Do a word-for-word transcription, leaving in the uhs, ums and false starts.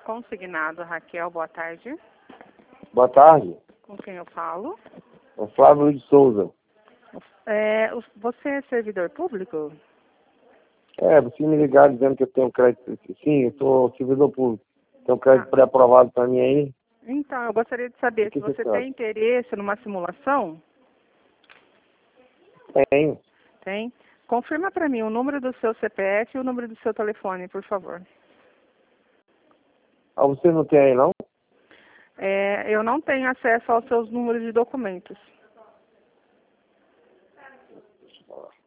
Consignado, Raquel, boa tarde. Boa tarde. Com quem eu falo? É Flávio de Souza. É, o- você é servidor público? É, você me ligar dizendo que eu tenho crédito. Sim, eu sou servidor público. Tenho crédito Ah. pré-aprovado para mim aí. Então, eu gostaria de saber O que se você você trata? tem interesse numa simulação. Tenho. Tem? Confirma para mim o número do seu C P F e o número do seu telefone, por favor. Ah, você não tem aí, não? É, eu não tenho acesso aos seus números de documentos.